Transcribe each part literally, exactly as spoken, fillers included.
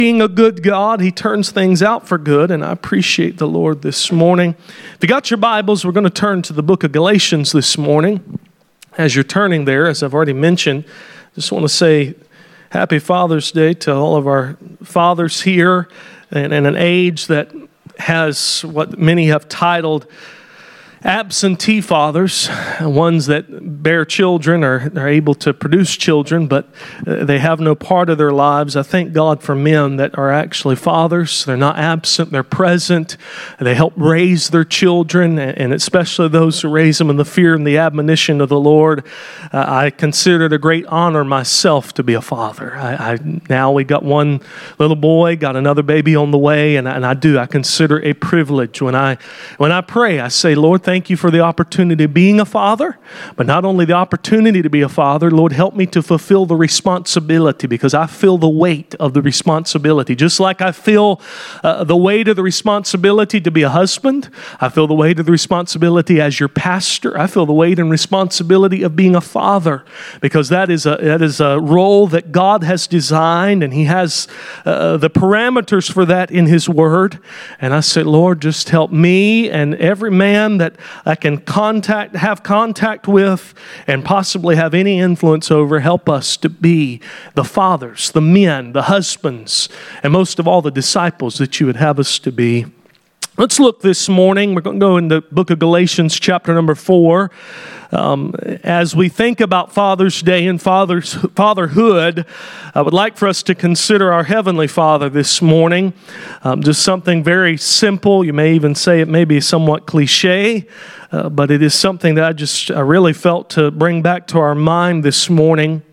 Being a good God, He turns things out for good, and I appreciate the Lord this morning. If you got your Bibles, we're going to turn to the book of Galatians this morning. As you're turning there, as I've already mentioned, just want to say Happy Father's Day to all of our fathers here, and in an age that has what many have titled absentee fathers, ones that bear children or are able to produce children, but they have no part of their lives. I thank God for men that are actually fathers. They're not absent, they're present. They help raise their children, and especially those who raise them in the fear and the admonition of the Lord. Uh, I consider it a great honor myself to be a father. I, I now we got one little boy, got another baby on the way, and I, and I do. I consider it a privilege. When I when I pray, I say, Lord, thank you for the opportunity of being a father, but not only the opportunity to be a father, Lord, help me to fulfill the responsibility, because I feel the weight of the responsibility. Just like I feel uh, the weight of the responsibility to be a husband, I feel the weight of the responsibility as your pastor, I feel the weight and responsibility of being a father, because that is a, that is a role that God has designed, and He has uh, the parameters for that in His Word. And I said, Lord, just help me and every man that I can contact, have contact with, and possibly have any influence over. Help us to be the fathers, the men, the husbands, and most of all, the disciples that you would have us to be. Let's look this morning. We're going to go in the book of Galatians, chapter number four. Um, as we think about Father's Day and father's, fatherhood, I would like for us to consider our Heavenly Father this morning. Um, just something very simple. You may even say it may be somewhat cliche, uh, but it is something that I just I really felt to bring back to our mind this morning.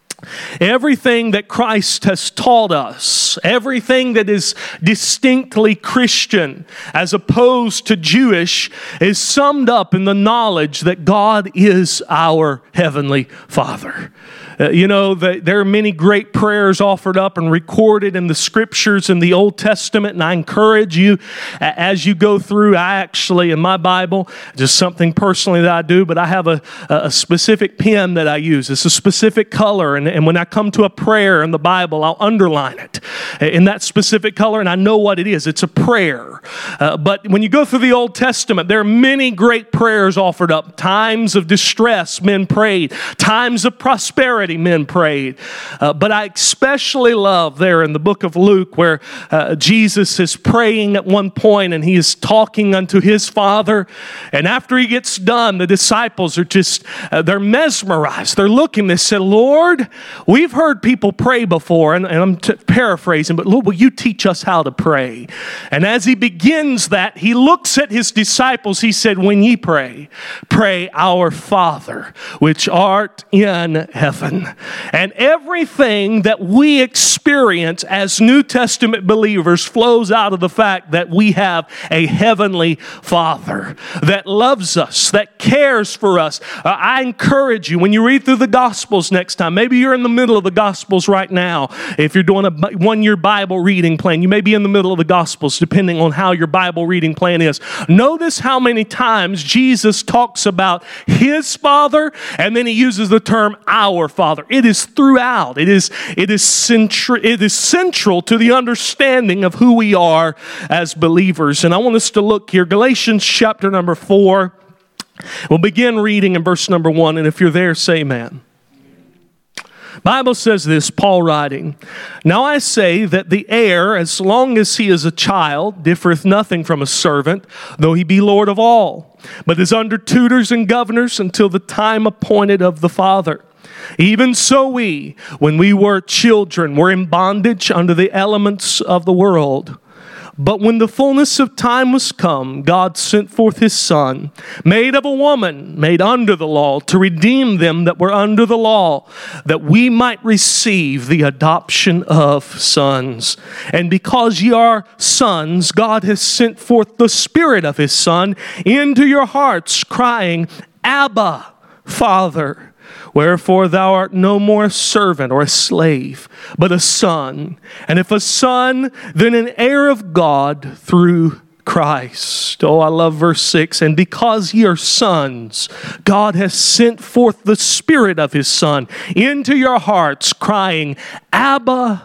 Everything that Christ has taught us, everything that is distinctly Christian as opposed to Jewish, is summed up in the knowledge that God is our Heavenly Father. Uh, you know, the, there are many great prayers offered up and recorded in the Scriptures in the Old Testament, and I encourage you, as you go through, I actually, in my Bible, just something personally that I do, but I have a, a specific pen that I use. It's a specific color, and, and when I come to a prayer in the Bible, I'll underline it in that specific color, and I know what it is. It's a prayer. Uh, but when you go through the Old Testament, there are many great prayers offered up. Times of distress, men prayed. Times of prosperity, men prayed. Uh, but I especially love there in the book of Luke where uh, Jesus is praying at one point and He is talking unto His Father. And after He gets done, the disciples are just, uh, they're mesmerized. They're looking, they said, Lord, we've heard people pray before, and, and I'm t- paraphrasing, but Lord, will you teach us how to pray? And as He begins that, He looks at His disciples. He said, when ye pray, pray our Father, which art in heaven. And everything that we experience as New Testament believers flows out of the fact that we have a Heavenly Father that loves us, that cares for us. Uh, I encourage you, when you read through the Gospels next time, maybe you're in the middle of the Gospels right now. If you're doing a one-year Bible reading plan, you may be in the middle of the Gospels, depending on how your Bible reading plan is. Notice how many times Jesus talks about His Father, and then He uses the term our Father. It is throughout. It is, it is central, it is central to the understanding of who we are as believers. And I want us to look here, Galatians chapter number four. We'll begin reading in verse number one, and if you're there, say amen. Bible says this, Paul writing, Now I say that the heir, as long as he is a child, differeth nothing from a servant, though he be Lord of all, but is under tutors and governors until the time appointed of the Father. Even so we, when we were children, were in bondage under the elements of the world. But when the fullness of time was come, God sent forth His Son, made of a woman, made under the law, to redeem them that were under the law, that we might receive the adoption of sons. And because ye are sons, God has sent forth the Spirit of His Son into your hearts, crying, Abba, Father. Wherefore thou art no more a servant or a slave, but a son. And if a son, then an heir of God through Christ. Oh, I love verse six. And because ye are sons, God has sent forth the Spirit of His Son into your hearts, crying, Abba,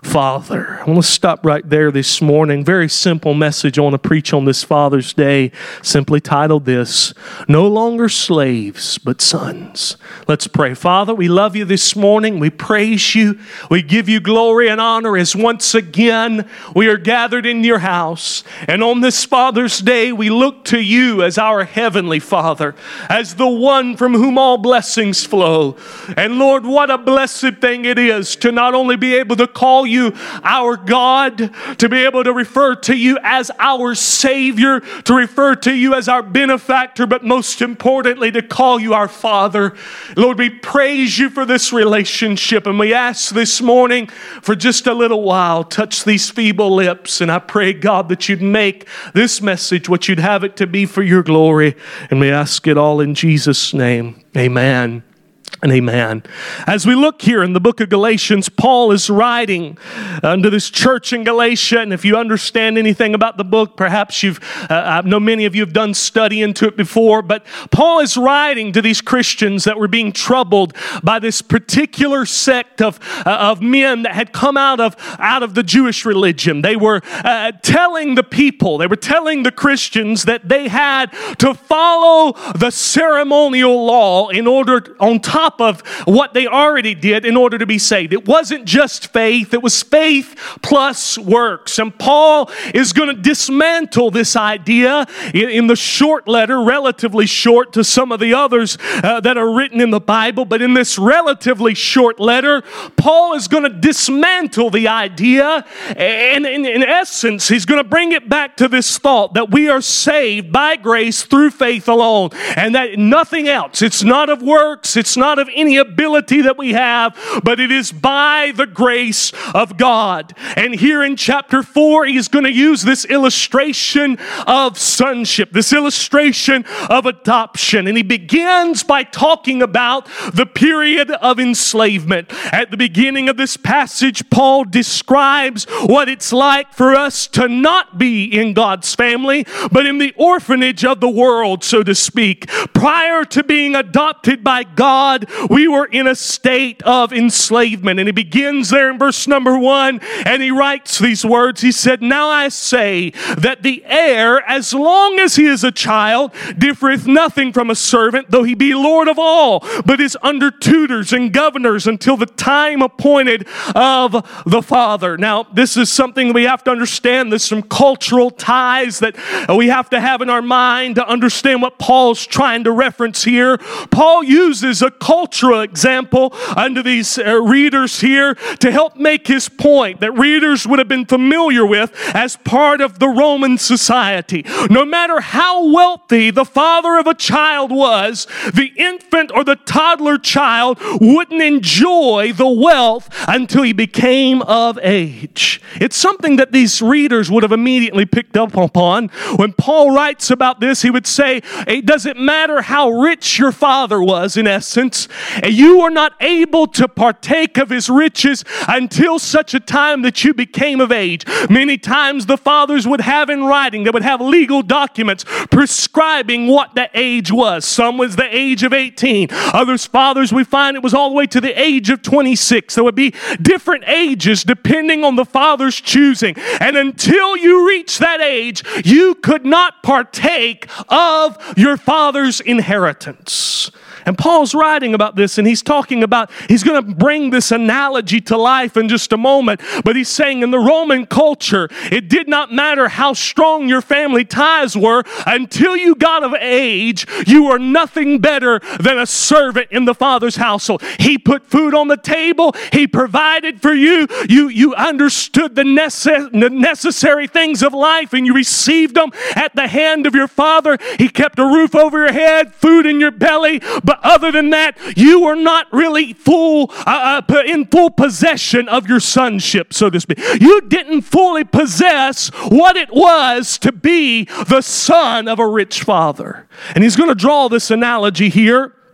Father. I want to stop right there this morning. Very simple message I want to preach on this Father's Day, simply titled this, No Longer Slaves, but Sons. Let's pray. Father, we love you this morning. We praise you. We give you glory and honor as once again we are gathered in your house. And on this Father's Day, we look to you as our heavenly Father, as the one from whom all blessings flow. And Lord, what a blessed thing it is to not only be able to call you our God, to be able to refer to you as our Savior, to refer to you as our benefactor, but most importantly, to call you our Father. Lord, we praise you for this relationship, and we ask this morning for just a little while, touch these feeble lips, and I pray, God, that you'd make this message what you'd have it to be for your glory, and we ask it all in Jesus' name. Amen. And amen. As we look here in the book of Galatians, Paul is writing unto this church in Galatia. And if you understand anything about the book, perhaps you've, uh, I know many of you have done study into it before, but Paul is writing to these Christians that were being troubled by this particular sect of, uh, of men that had come out of, out of the Jewish religion. They were uh, telling the people, they were telling the Christians that they had to follow the ceremonial law in order, on top of what they already did in order to be saved. It wasn't just faith, it was faith plus works. And Paul is going to dismantle this idea in the short letter, relatively short to some of the others uh, that are written in the Bible. But in this relatively short letter, Paul is going to dismantle the idea. And in, in essence, he's going to bring it back to this thought that we are saved by grace through faith alone. And that nothing else. It's not of works. It's not of any ability that we have, but it is by the grace of God. And here in chapter four, he's going to use this illustration of sonship, this illustration of adoption. And he begins by talking about the period of enslavement. At the beginning of this passage, Paul describes what it's like for us to not be in God's family, but in the orphanage of the world, so to speak. Prior to being adopted by God, we were in a state of enslavement. And he begins there in verse number one, and he writes these words. He said, Now I say that the heir, as long as he is a child, differeth nothing from a servant, though he be Lord of all, but is under tutors and governors until the time appointed of the Father. Now, this is something we have to understand. There's some cultural ties that we have to have in our mind to understand what Paul's trying to reference here. Paul uses a cultural example unto these uh, readers here to help make his point that readers would have been familiar with as part of the Roman society. No matter how wealthy the father of a child was, the infant or the toddler child wouldn't enjoy the wealth until he became of age. It's something that these readers would have immediately picked up upon. When Paul writes about this, he would say, it doesn't matter how rich your father was, in essence, you are not able to partake of his riches until such a time that you became of age. Many times the fathers would have in writing, they would have legal documents prescribing what the age was. Some was the age of eighteen. Others fathers, we find it was all the way to the age of twenty-six. There would be different ages depending on the father's choosing. And until you reach that age, you could not partake of your father's inheritance. And Paul's writing about this, and he's talking about, he's going to bring this analogy to life in just a moment, but he's saying in the Roman culture, it did not matter how strong your family ties were, until you got of age, you were nothing better than a servant in the father's household. He put food on the table, he provided for you, you, you understood the, necess- the necessary things of life, and you received them at the hand of your father. He kept a roof over your head, food in your belly, but other than that, you were not really full uh, in full possession of your sonship, so to speak. You didn't fully possess what it was to be the son of a rich father. And he's going to draw this analogy here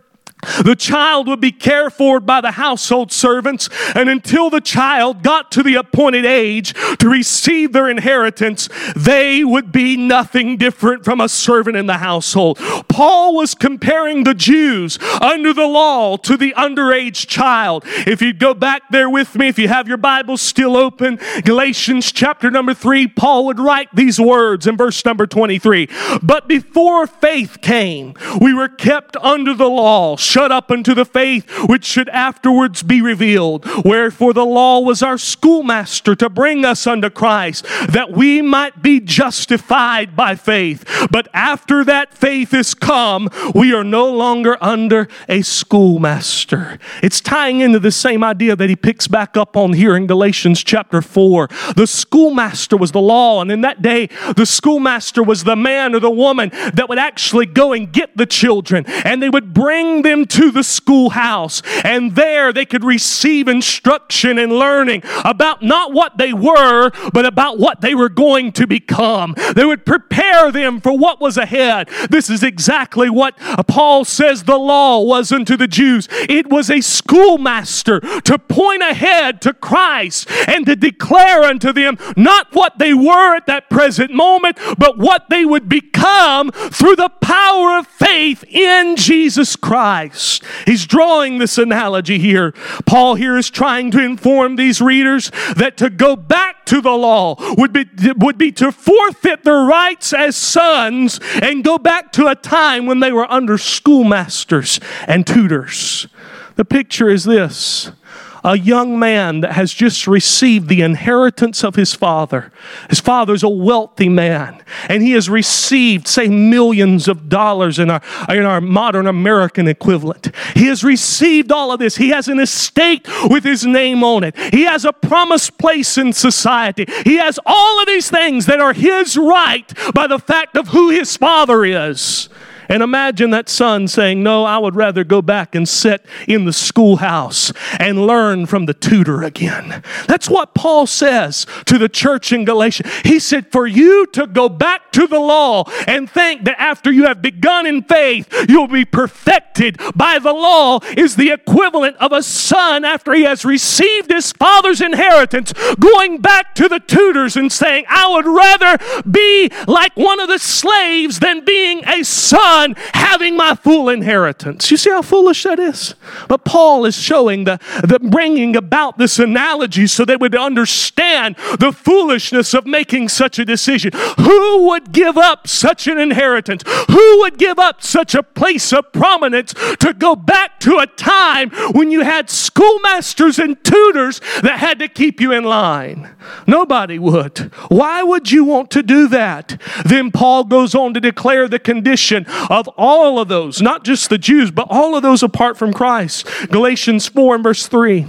The child would be cared for by the household servants, and until the child got to the appointed age to receive their inheritance, they would be nothing different from a servant in the household. Paul was comparing the Jews under the law to the underage child. If you go back there with me, if you have your Bible still open, Galatians chapter number three, Paul would write these words in verse number twenty-three. But before faith came, we were kept under the law, shut up unto the faith which should afterwards be revealed. Wherefore the law was our schoolmaster to bring us unto Christ, that we might be justified by faith. But after that faith is come, we are no longer under a schoolmaster. It's tying into the same idea that he picks back up on here in Galatians chapter four. The schoolmaster was the law, and in that day, the schoolmaster was the man or the woman that would actually go and get the children, and they would bring them to the schoolhouse, and there they could receive instruction and learning about not what they were, but about what they were going to become. They would prepare them for what was ahead. This is exactly what Paul says the law was unto the Jews. It was a schoolmaster to point ahead to Christ and to declare unto them not what they were at that present moment, but what they would become through the power of faith in Jesus Christ. He's drawing this analogy here. Paul here is trying to inform these readers that to go back to the law would be, would be to forfeit their rights as sons and go back to a time when they were under schoolmasters and tutors. The picture is this: a young man that has just received the inheritance of his father. His father's a wealthy man, and he has received, say, millions of dollars in our, in our modern American equivalent. He has received all of this. He has an estate with his name on it. He has a promised place in society. He has all of these things that are his right by the fact of who his father is. And imagine that son saying, no, I would rather go back and sit in the schoolhouse and learn from the tutor again. That's what Paul says to the church in Galatia. He said, for you to go back to the law and think that after you have begun in faith, you'll be perfected by the law is the equivalent of a son after he has received his father's inheritance, going back to the tutors and saying, I would rather be like one of the slaves than being a son having my full inheritance. You see how foolish that is? But Paul is showing the, the bringing about this analogy so they would understand the foolishness of making such a decision. Who would give up such an inheritance? Who would give up such a place of prominence to go back to a time when you had schoolmasters and tutors that had to keep you in line? Nobody would. Why would you want to do that? Then Paul goes on to declare the condition of all of those, not just the Jews, but all of those apart from Christ. Galatians four and verse three.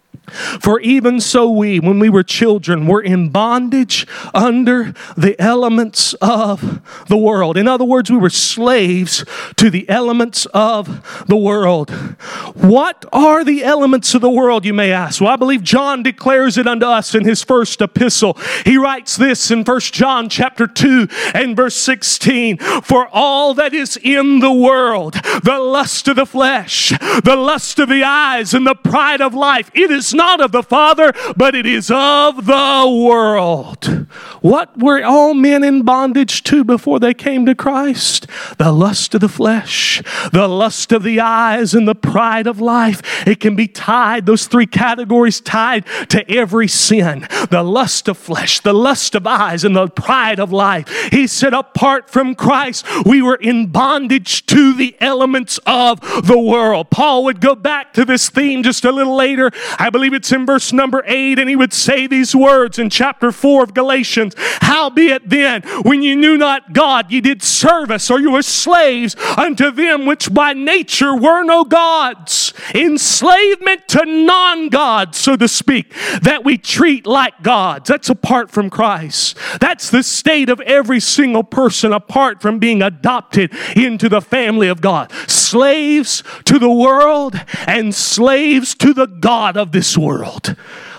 For even so we, when we were children, were in bondage under the elements of the world. In other words, we were slaves to the elements of the world. What are the elements of the world, you may ask? Well, I believe John declares it unto us in his first epistle. He writes this in First John chapter two and verse sixteen. For all that is in the world, the lust of the flesh, the lust of the eyes, and the pride of life, it is not of the Father, but it is of the world. What were all men in bondage to before they came to Christ? The lust of the flesh, the lust of the eyes, and the pride of life. It can be tied, those three categories tied to every sin. The lust of flesh, the lust of eyes, and the pride of life. He said, apart from Christ, we were in bondage to the elements of the world. Paul would go back to this theme just a little later. I believe it's in verse number eight, and he would say these words in chapter four of Galatians. Howbeit then, when you knew not God, ye did service, or you were slaves unto them which by nature were no gods. Enslavement to non-gods, so to speak, that we treat like gods. That's apart from Christ. That's the state of every single person apart from being adopted into the family of God. Slaves to the world and slaves to the God of this world.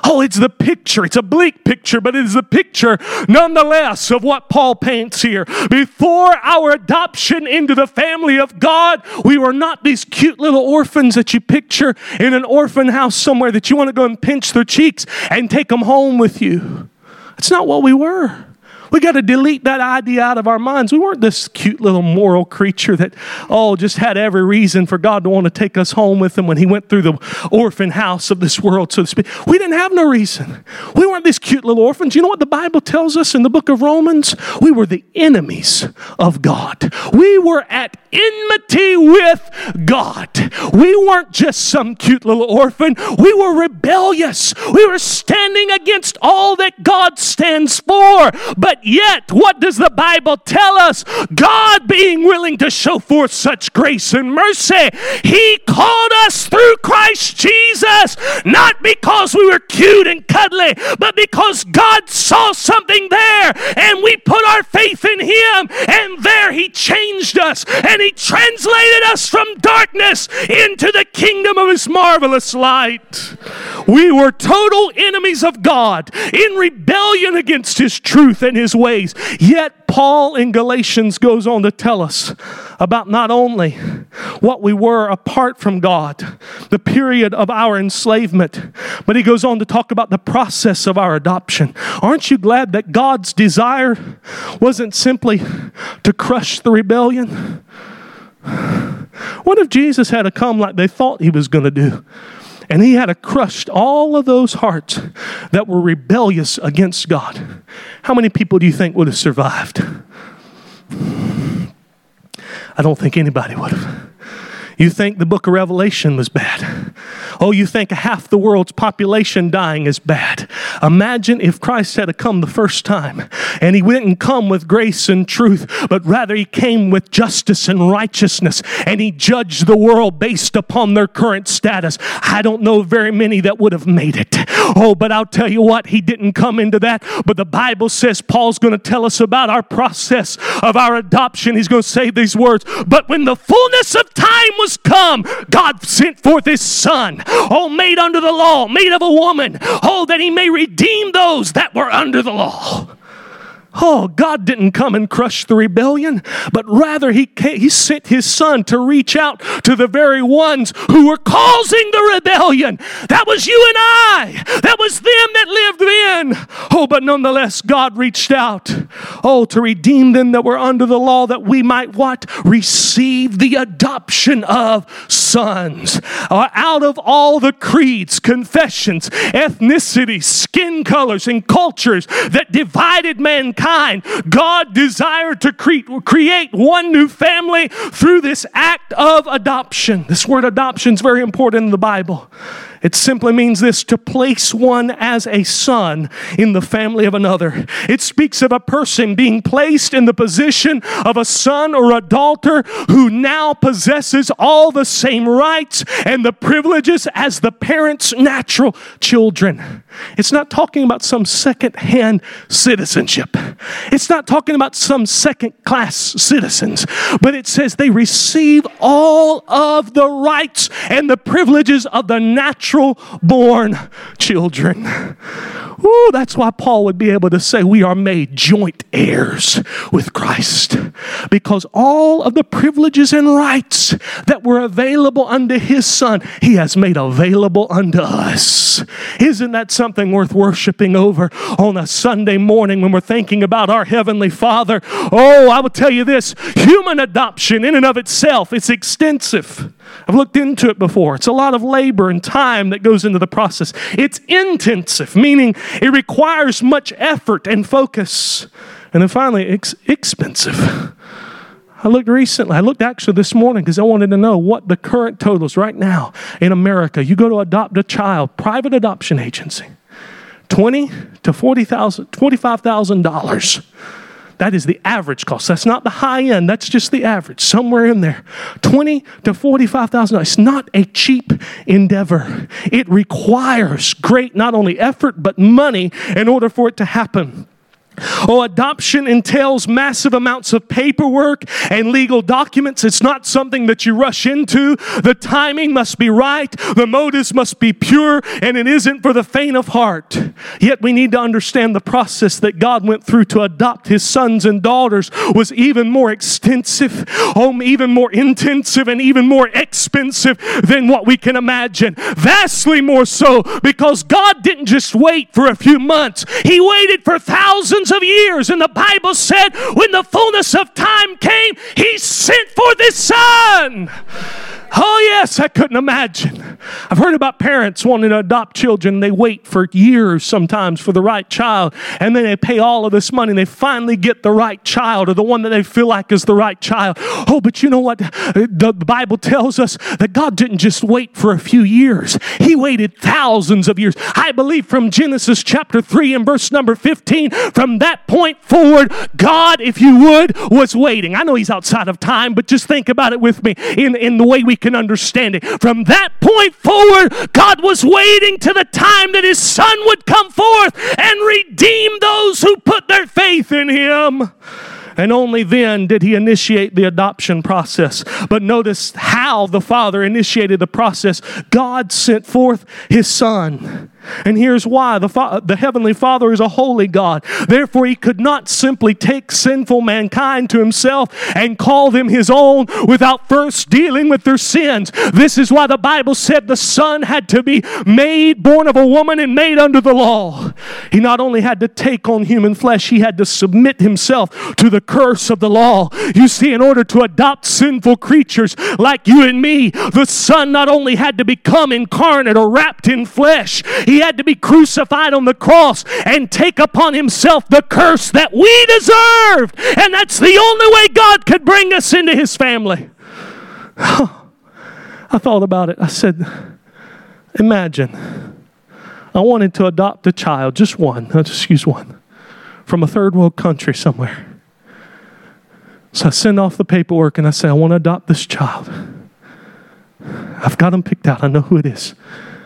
Oh, it's the picture. It's a bleak picture, but it is the picture nonetheless of what Paul paints here. Before our adoption into the family of God, we were not these cute little orphans that you picture in an orphan house somewhere that you want to go and pinch their cheeks and take them home with you. That's not what we were. We got to delete that idea out of our minds. We weren't this cute little moral creature that, oh, just had every reason for God to want to take us home with him when he went through the orphan house of this world, so to speak. We didn't have no reason. We weren't these cute little orphans. You know what the Bible tells us in the book of Romans? We were the enemies of God. We were at enmity with God. We weren't just some cute little orphan. We were rebellious. We were standing against all that God stands for. But yet, what does the Bible tell us? God being willing to show forth such grace and mercy, he called us through Christ Jesus, not because we were cute and cuddly, but because God saw something there, and we put our faith in him, and there he changed us, and he translated us from darkness into the kingdom of his marvelous light. We were total enemies of God, in rebellion against his truth and his ways. Yet Paul in Galatians goes on to tell us about not only what we were apart from God, the period of our enslavement, but he goes on to talk about the process of our adoption. Aren't you glad that God's desire wasn't simply to crush the rebellion? What if Jesus had to come like they thought he was going to do? And he had to crush all of those hearts that were rebellious against God. How many people do you think would have survived? I don't think anybody would have. You think the book of Revelation was bad. Oh, you think half the world's population dying is bad. Imagine if Christ had to come the first time and he didn't come with grace and truth, but rather he came with justice and righteousness, and he judged the world based upon their current status. I don't know very many that would have made it. Oh, but I'll tell you what, he didn't come into that. But the Bible says, Paul's going to tell us about our process of our adoption. He's going to say these words, but when the fullness of time was come, God sent forth his son, oh, made under the law, made of a woman, oh, that he may redeem those that were under the law. Oh, God didn't come and crush the rebellion, but rather he came, he sent his son to reach out to the very ones who were causing the rebellion. That was you and I. That was them that lived then. Oh, but nonetheless, God reached out, oh, to redeem them that were under the law, that we might what? Receive the adoption of sons. Uh, out of all the creeds, confessions, ethnicities, skin colors, and cultures that divided mankind, God desired to cre- create one new family through this act of adoption. This word adoption is very important in the Bible. It simply means this: to place one as a son in the family of another. It speaks of a person being placed in the position of a son or a daughter who now possesses all the same rights and the privileges as the parents' natural children. It's not talking about some second-hand citizenship. It's not talking about some second-class citizens, but it says they receive all of the rights and the privileges of the natural born children. Ooh, that's why Paul would be able to say we are made joint heirs with Christ, because all of the privileges and rights that were available unto his son, he has made available unto us. Isn't that something worth worshiping over on a Sunday morning when we're thinking about our Heavenly Father? Oh, I will tell you this, human adoption in and of itself, it's extensive. I've looked into it before. It's a lot of labor and time that goes into the process. It's intensive, meaning it requires much effort and focus. And then finally, it's expensive. I looked recently, I looked actually this morning because I wanted to know what the current totals right now in America. You go to adopt a child, private adoption agency, twenty to forty thousand, twenty-five thousand dollars. That is the average cost. That's not the high end. That's just the average, somewhere in there. Twenty to forty-five thousand dollars. It's not a cheap endeavor. It requires great not only effort but money in order for it to happen. Oh, adoption entails massive amounts of paperwork and legal documents. It's not something that you rush into. The timing must be right. The motives must be pure, and it isn't for the faint of heart. Yet we need to understand the process that God went through to adopt his sons and daughters was even more extensive, oh, even more intensive, and even more expensive than what we can imagine. Vastly more so, because God didn't just wait for a few months. He waited for thousands of years, and the Bible said when the fullness of time came, he sent forth his son. Oh yes, I couldn't imagine. I've heard about parents wanting to adopt children. They wait for years sometimes for the right child, and then they pay all of this money and they finally get the right child, or the one that they feel like is the right child. Oh, but you know what? The Bible tells us that God didn't just wait for a few years. He waited thousands of years. I believe from Genesis chapter three and verse number fifteen, from that point forward, God, if you would, was waiting. I know he's outside of time, but just think about it with me in, in the way we can understand it. From that point forward, God was waiting to the time that his son would come forth and redeem those who put their faith in him. And only then did he initiate the adoption process. But notice how the Father initiated the process. God sent forth his Son. And here's why. The, Fa- the Heavenly Father is a holy God. Therefore, he could not simply take sinful mankind to himself and call them his own without first dealing with their sins. This is why the Bible said the Son had to be made, born of a woman and made under the law. He not only had to take on human flesh, he had to submit himself to the curse of the law. You see, in order to adopt sinful creatures like you and me, the Son not only had to become incarnate or wrapped in flesh, he had to be crucified on the cross and take upon himself the curse that we deserved. And that's the only way God could bring us into his family. I thought about it. I said, imagine I wanted to adopt a child, just one, let's just use one, from a third world country somewhere. So I send off the paperwork and I say, I want to adopt this child. I've got them picked out. I know who it is.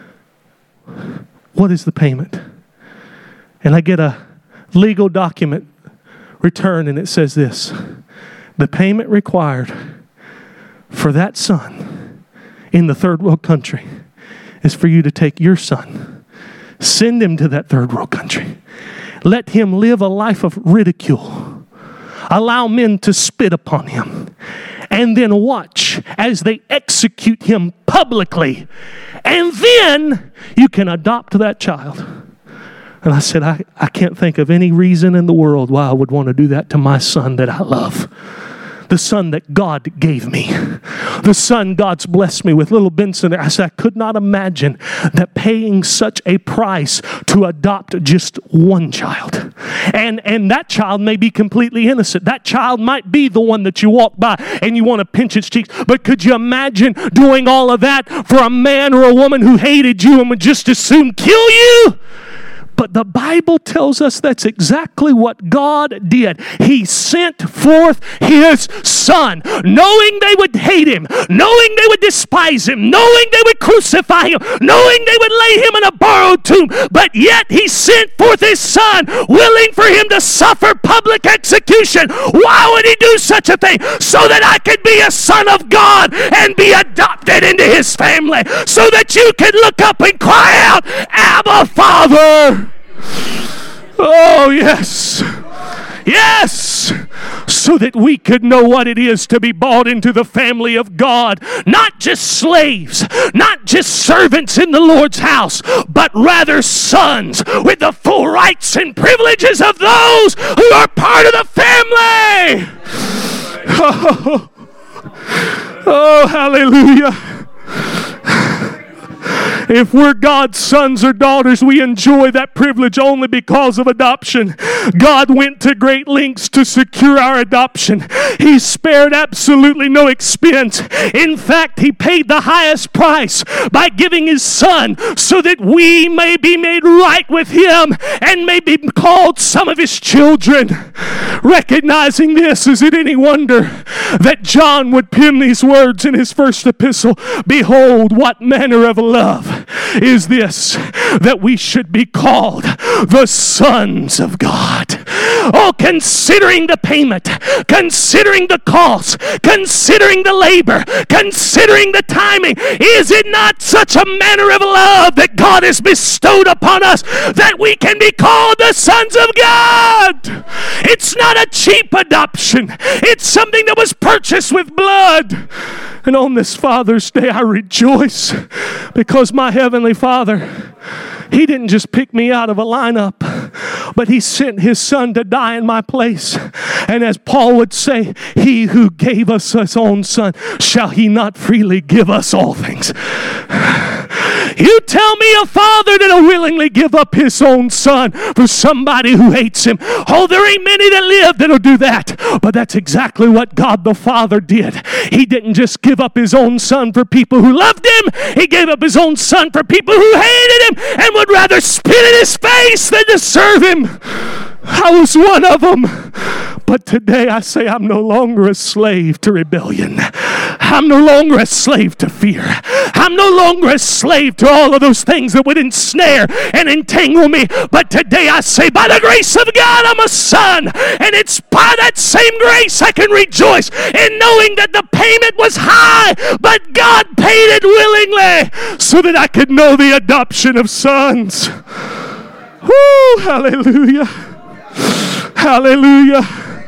What is the payment? And I get a legal document returned, and it says this: the payment required for that son in the third world country is for you to take your son, send him to that third world country, let him live a life of ridicule, allow men to spit upon him, and then watch as they execute him publicly. And then you can adopt that child. And I said, I, I can't think of any reason in the world why I would want to do that to my son that I love. The son that God gave me. The son God's blessed me with. Little Benson there. I said, I could not imagine that paying such a price to adopt just one child. And, and that child may be completely innocent. That child might be the one that you walk by and you want to pinch its cheeks. But could you imagine doing all of that for a man or a woman who hated you and would just as soon kill you? But the Bible tells us that's exactly what God did. He sent forth his son, knowing they would hate him, knowing they would despise him, knowing they would crucify him, knowing they would lay him in a borrowed tomb. But yet he sent forth his son, willing for him to suffer public execution. Why would he do such a thing? So that I could be a son of God and be adopted into his family. So that you could look up and cry out, Abba, Father. Oh, yes. Yes. So that we could know what it is to be brought into the family of God. Not just slaves, not just servants in the Lord's house, but rather sons with the full rights and privileges of those who are part of the family. Oh, oh, hallelujah. If we're God's sons or daughters, we enjoy that privilege only because of adoption. God went to great lengths to secure our adoption. He spared absolutely no expense. In fact, he paid the highest price by giving his son so that we may be made right with him and may be called some of his children. Recognizing this, is it any wonder that John would pen these words in his first epistle? Behold, what manner of love is this, that we should be called the sons of God. Oh, considering the payment, considering the cost, considering the labor, considering the timing, is it not such a manner of love that God has bestowed upon us that we can be called the sons of God? It's not a cheap adoption. It's something that was purchased with blood. And on this Father's Day, I rejoice because my Heavenly Father, He didn't just pick me out of a lineup, but He sent His Son to die in my place. And as Paul would say, He who gave us His own Son, shall He not freely give us all things? You tell me a father that'll willingly give up his own son for somebody who hates him. Oh, there ain't many that live that'll do that. But that's exactly what God the Father did. He didn't just give up His own son for people who loved Him. He gave up His own son for people who hated Him and would rather spit in His face than to serve Him. I was one of them. But today I say I'm no longer a slave to rebellion. I'm no longer a slave to fear. I'm no longer a slave to all of those things that would ensnare and entangle me. But today I say, by the grace of God, I'm a son. And it's by that same grace I can rejoice in knowing that the payment was high, but God paid it willingly so that I could know the adoption of sons. Woo, hallelujah. Hallelujah.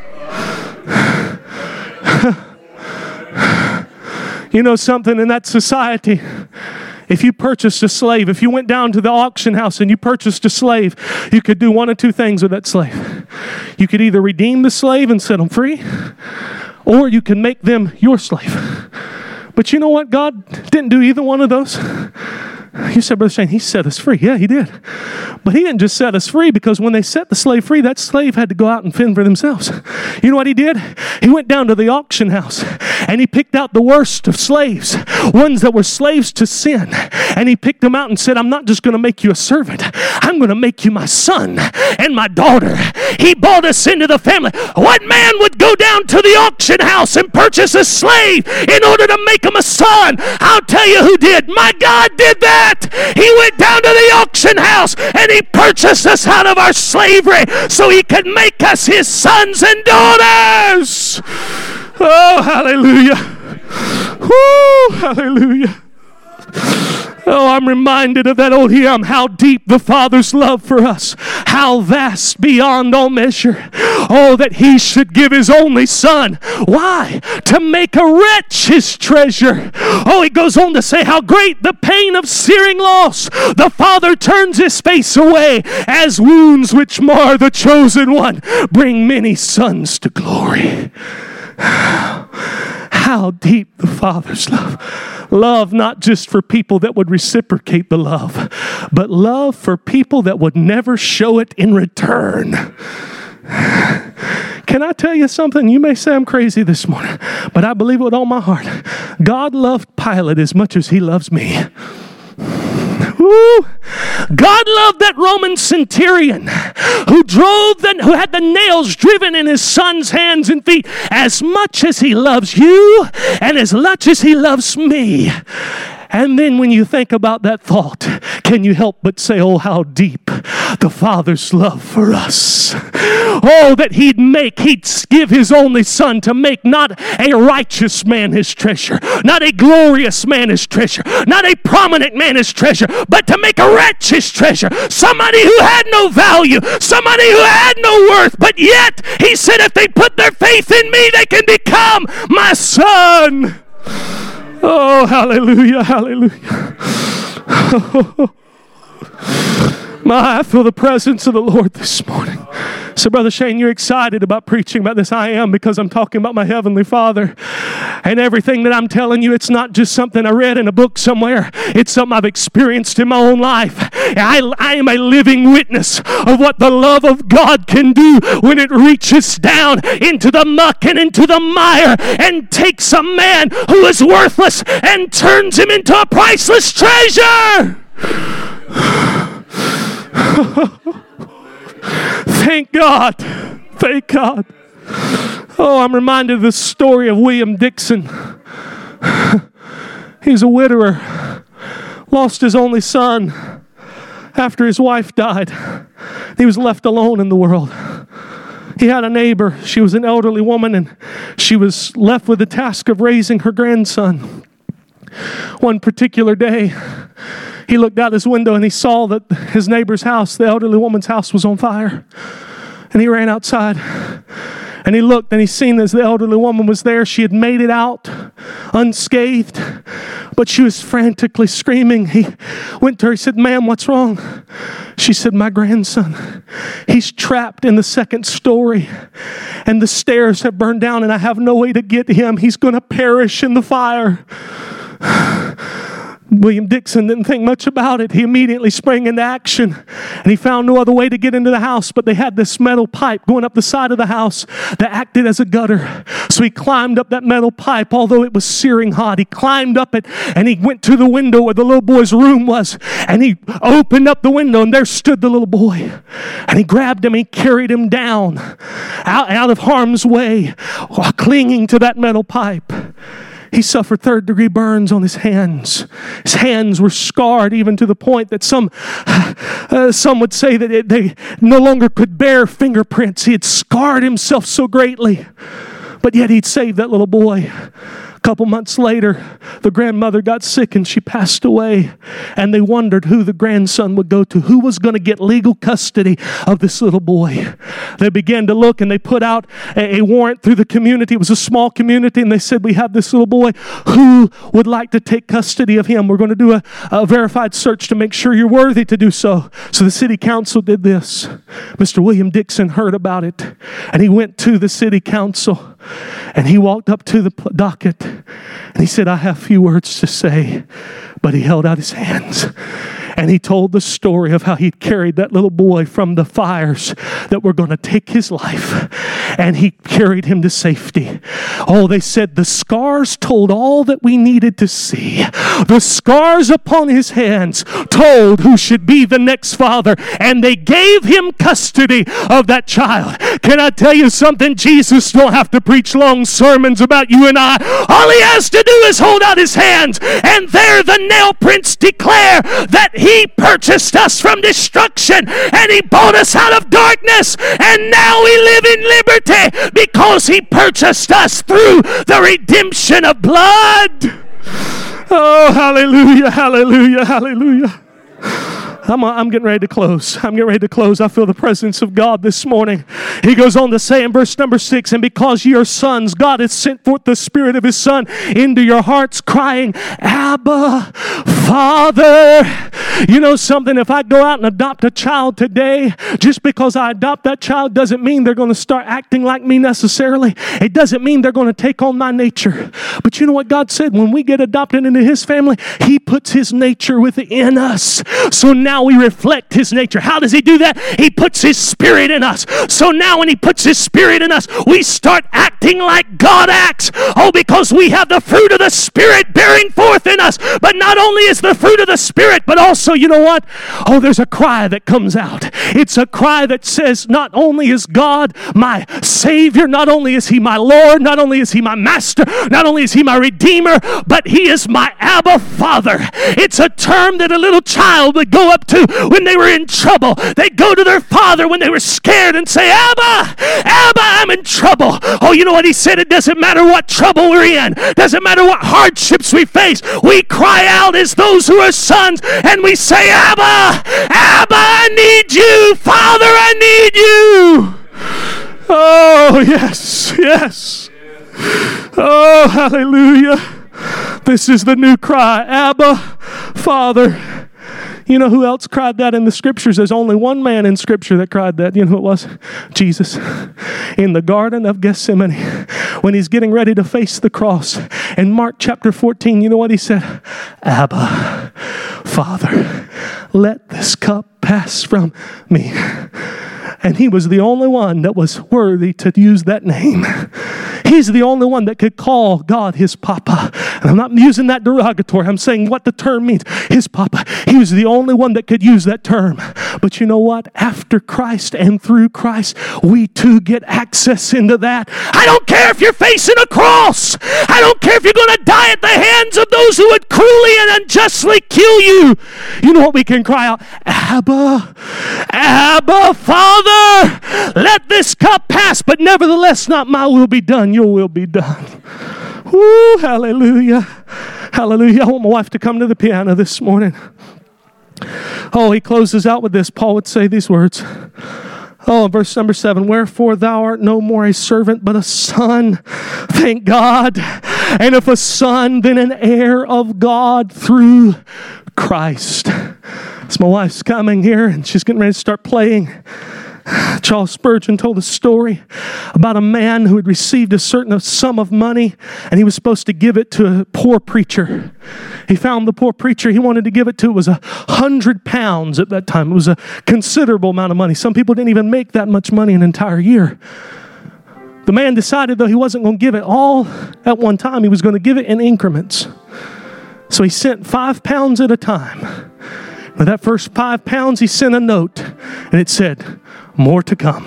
You know something, in that society, if you purchased a slave, if you went down to the auction house and you purchased a slave, you could do one of two things with that slave. You could either redeem the slave and set them free, or you can make them your slave. But you know what? God didn't do either one of those. You said, Brother Shane, He set us free. Yeah, He did. But He didn't just set us free, because when they set the slave free, that slave had to go out and fend for themselves. You know what He did? He went down to the auction house and He picked out the worst of slaves, ones that were slaves to sin. And He picked them out and said, I'm not just going to make you a servant. I'm going to make you my son and my daughter. He brought us into the family. What man would go down to the auction house and purchase a slave in order to make him a son? I'll tell you who did. My God did that. He went down to the auction house and He purchased us out of our slavery so He could make us His sons and daughters. Oh, hallelujah. Woo, hallelujah. Oh, I'm reminded of that old hymn, how deep the Father's love for us, how vast beyond all measure. Oh, that He should give His only Son. Why? To make a wretch His treasure. Oh, He goes on to say how great the pain of searing loss. The Father turns His face away, as wounds which mar the chosen one bring many sons to glory. How deep the Father's love. Love not just for people that would reciprocate the love, but love for people that would never show it in return. Can I tell you something? You may say I'm crazy this morning, but I believe it with all my heart. God loved Pilate as much as He loves me. Ooh. God loved that Roman centurion who drove the, who had the nails driven in his son's hands and feet as much as He loves you and as much as He loves me. And then when you think about that thought, can you help but say, oh, how deep the Father's love for us. Oh, that He'd make, He'd give His only Son to make not a righteous man His treasure, not a glorious man His treasure, not a prominent man His treasure, but to make a wretch His treasure. Somebody who had no value, somebody who had no worth, but yet He said if they put their faith in me, they can become my son. Oh, hallelujah, hallelujah. My, I feel the presence of the Lord this morning. So, Brother Shane, you're excited about preaching about this. I am, because I'm talking about my Heavenly Father. And everything that I'm telling you, it's not just something I read in a book somewhere. It's something I've experienced in my own life. I, I am a living witness of what the love of God can do when it reaches down into the muck and into the mire and takes a man who is worthless and turns him into a priceless treasure. Thank God. Thank God. Oh, I'm reminded of the story of William Dixon. He's a widower. Lost his only son after his wife died. He was left alone in the world. He had a neighbor. She was an elderly woman, and she was left with the task of raising her grandson. One particular day, he looked out his window and he saw that his neighbor's house, the elderly woman's house, was on fire. And he ran outside and he looked and he seen as the elderly woman was there. She had made it out unscathed, but she was frantically screaming. He went to her, he said, "Ma'am, what's wrong?" She said, "My grandson, he's trapped in the second story and the stairs have burned down and I have no way to get him. He's going to perish in the fire." William Dixon didn't think much about it. He immediately sprang into action and he found no other way to get into the house, but they had this metal pipe going up the side of the house that acted as a gutter. So he climbed up that metal pipe, although it was searing hot. He climbed up it and he went to the window where the little boy's room was, and he opened up the window and there stood the little boy. And he grabbed him and he carried him down out, out of harm's way while clinging to that metal pipe. He suffered third degree burns on his hands. His hands were scarred even to the point that some uh, some would say that it, they no longer could bear fingerprints. He had scarred himself so greatly. But yet he'd saved that little boy. A couple months later, the grandmother got sick and she passed away. And they wondered who the grandson would go to. Who was going to get legal custody of this little boy? They began to look and they put out a, a warrant through the community. It was a small community, and they said, "We have this little boy. Who would like to take custody of him? We're going to do a, a verified search to make sure you're worthy to do so." So the city council did this. Mister William Dixon heard about it, and he went to the city council. And he walked up to the docket and he said, "I have few words to say." But he held out his hands and he told the story of how he'd carried that little boy from the fires that were going to take his life. And he carried him to safety. Oh, they said the scars told all that we needed to see. The scars upon his hands told who should be the next father. And they gave him custody of that child. Can I tell you something? Jesus don't have to preach long sermons about you and I. All he has to do is hold out his hands, and there the nail prints declare that he purchased us from destruction and he bought us out of darkness, and now we live in liberty because he purchased us through the redemption of blood. Oh, hallelujah, hallelujah, hallelujah. I'm, I'm getting ready to close. I'm getting ready to close. I feel the presence of God this morning. He goes on to say in verse number six, "And because ye are sons, God hath sent forth the Spirit of His Son into your hearts, crying, Abba, Father." You know something? If I go out and adopt a child today, just because I adopt that child doesn't mean they're going to start acting like me necessarily. It doesn't mean they're going to take on my nature. But you know what God said? When we get adopted into His family, He puts His nature within us. So now we reflect His nature. How does He do that? He puts His Spirit in us. So now when He puts His Spirit in us, we start acting like God acts. Oh, because we have the fruit of the Spirit bearing forth in us. But not only is the fruit of the Spirit, but also, you know what? Oh, there's a cry that comes out. It's a cry that says, not only is God my Savior, not only is He my Lord, not only is He my Master, not only is He my Redeemer, but He is my Abba Father. It's a term that a little child would go up to when they were in trouble. They'd go to their father when they were scared and say, Abba, Abba, I'm in trouble. Oh, you know what He said? It doesn't matter what trouble we're in. Doesn't matter what hardships we face. We cry out as those who are sons and we say, Abba, Abba, I need you. Father, I need you. Oh, yes, yes. Oh, hallelujah. This is the new cry. Abba, Father. You know who else cried that in the scriptures? There's only one man in scripture that cried that. You know who it was? Jesus. In the Garden of Gethsemane, when He's getting ready to face the cross. In Mark chapter fourteen, you know what He said? Abba, Father, let this cup pass from me. And He was the only one that was worthy to use that name. He's the only one that could call God His Papa. And I'm not using that derogatory. I'm saying what the term means. His Papa. He was the only one that could use that term. But you know what? After Christ and through Christ, we too get access into that. I don't care if you're facing a cross. I don't care if you're going to die at the hands of those who would cruelly and unjustly kill you. You know what we can cry out? Abba, Abba, Father, let this cup pass, but nevertheless, not my will be done, your will be done. Woo, hallelujah. Hallelujah. I want my wife to come to the piano this morning. Oh, he closes out with this. Paul would say these words. Oh, verse number seven, wherefore thou art no more a servant, but a son. Thank God. And if a son, then an heir of God through Christ. So my wife's coming here, and she's getting ready to start playing. Charles Spurgeon told a story about a man who had received a certain sum of money, and he was supposed to give it to a poor preacher. He found the poor preacher he wanted to give it to. It was a hundred pounds at that time. It was a considerable amount of money. Some people didn't even make that much money an entire year. The man decided, though, he wasn't going to give it all at one time. He was going to give it in increments. So he sent five pounds at a time. With that first five pounds, he sent a note, and it said, more to come.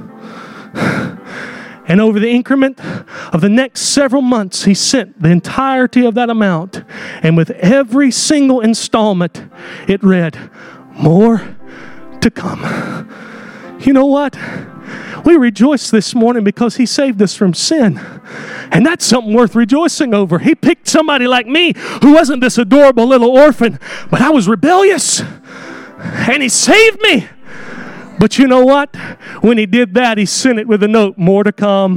And over the increment of the next several months, he sent the entirety of that amount. And with every single installment, it read, more to come. You know what? We rejoice this morning because he saved us from sin. And that's something worth rejoicing over. He picked somebody like me who wasn't this adorable little orphan, but I was rebellious. And he saved me. But you know what? When he did that, he sent it with a note, more to come.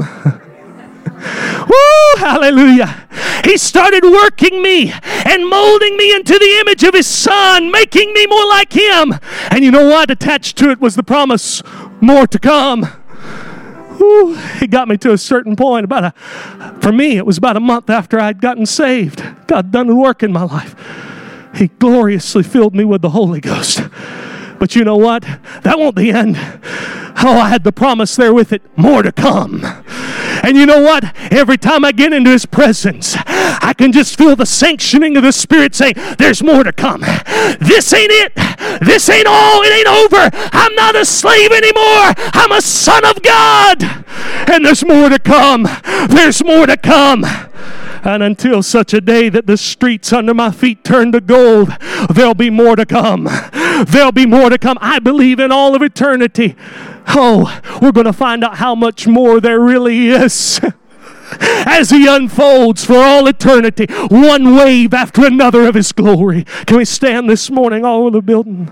Woo, hallelujah. He started working me and molding me into the image of his son, making me more like him. And you know what? Attached to it was the promise, more to come. Woo, he got me to a certain point. About a, for me, it was about a month after I'd gotten saved. God done the work in my life. He gloriously filled me with the Holy Ghost. But you know what? That won't the end. Oh, I had the promise there with it, more to come. And you know what? Every time I get into his presence, I can just feel the sanctioning of the Spirit saying, there's more to come. This ain't it. This ain't all. It ain't over. I'm not a slave anymore. I'm a son of God. And there's more to come. There's more to come. And until such a day that the streets under my feet turn to gold, there'll be more to come. There'll be more to come. I believe in all of eternity. Oh, we're going to find out how much more there really is. As he unfolds for all eternity, one wave after another of his glory. Can we stand this morning all over the building?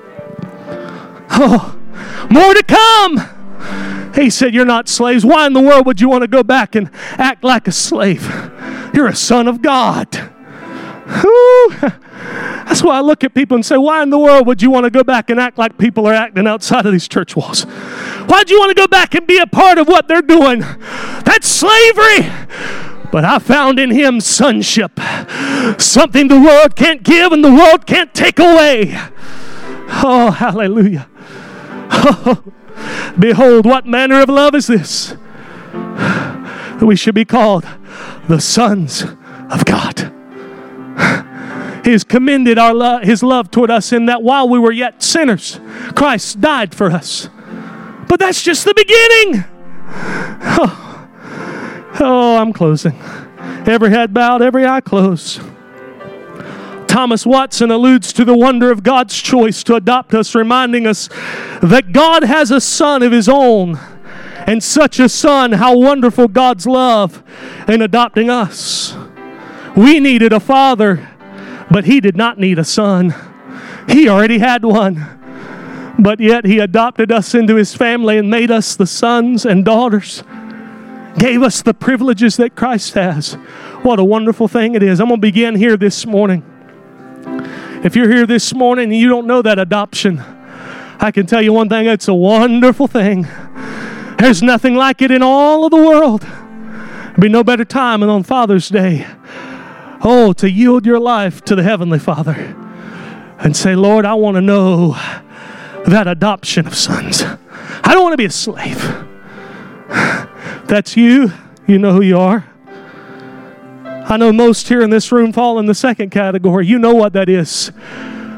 Oh, more to come. He said, you're not slaves. Why in the world would you want to go back and act like a slave? You're a son of God. Whew. That's why I look at people and say, why in the world would you want to go back and act like people are acting outside of these church walls? Why'd you want to go back and be a part of what they're doing? That's slavery. But I found in him sonship, something the world can't give and the world can't take away. Oh, hallelujah. Oh, behold, what manner of love is this? We should be called the sons of God. He has commended our lo- his love toward us in that while we were yet sinners, Christ died for us. But that's just the beginning. Oh, oh I'm closing. Every head bowed, every eye closed. Thomas Watson alludes to the wonder of God's choice to adopt us, reminding us that God has a son of his own. And such a son, how wonderful God's love in adopting us. We needed a father, but he did not need a son. He already had one. But yet he adopted us into his family and made us the sons and daughters. Gave us the privileges that Christ has. What a wonderful thing it is. I'm going to begin here this morning. If you're here this morning and you don't know that adoption, I can tell you one thing, it's a wonderful thing. There's nothing like it in all of the world. There'll be no better time than on Father's Day. Oh, to yield your life to the Heavenly Father and say, Lord, I want to know that adoption of sons. I don't want to be a slave. That's you. You know who you are. I know most here in this room fall in the second category. You know what that is.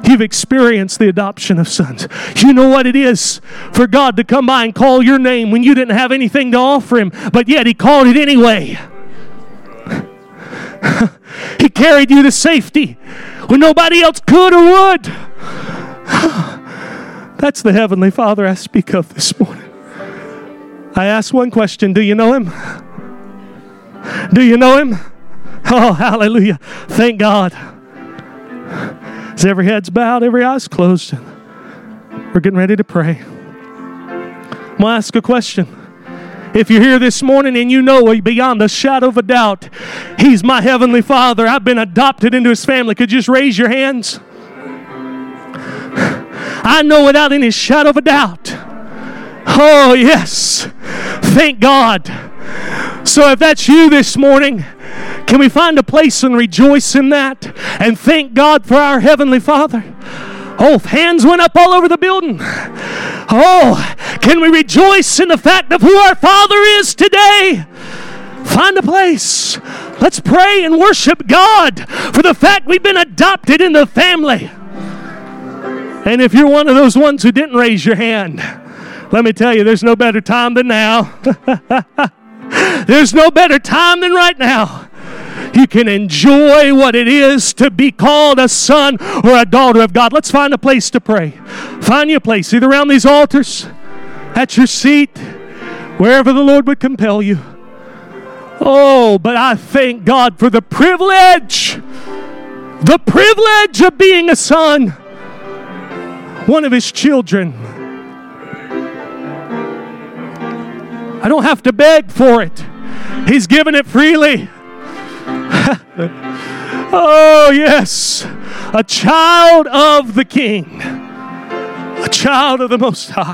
You've experienced the adoption of sons. You know what it is for God to come by and call your name when you didn't have anything to offer Him, but yet He called it anyway. He carried you to safety when nobody else could or would. That's the Heavenly Father I speak of this morning. I ask one question. Do you know Him? Do you know Him? Oh, hallelujah. Thank God. As every head's bowed, every eye's closed, we're getting ready to pray. I'm going to ask a question. If you're here this morning and you know beyond a shadow of a doubt, He's my Heavenly Father, I've been adopted into His family, could you just raise your hands? I know without any shadow of a doubt. Oh, yes. Thank God. So if that's you this morning, can we find a place and rejoice in that and thank God for our Heavenly Father? Oh, hands went up all over the building. Oh, can we rejoice in the fact of who our Father is today? Find a place. Let's pray and worship God for the fact we've been adopted in the family. And if you're one of those ones who didn't raise your hand, let me tell you, there's no better time than now. There's no better time than right now. You can enjoy what it is to be called a son or a daughter of God. Let's find a place to pray. Find your place, either around these altars, at your seat, wherever the Lord would compel you. Oh, but I thank God for the privilege, the privilege of being a son, one of His children. I don't have to beg for it. He's given it freely. Oh, yes. A child of the King. A child of the Most High.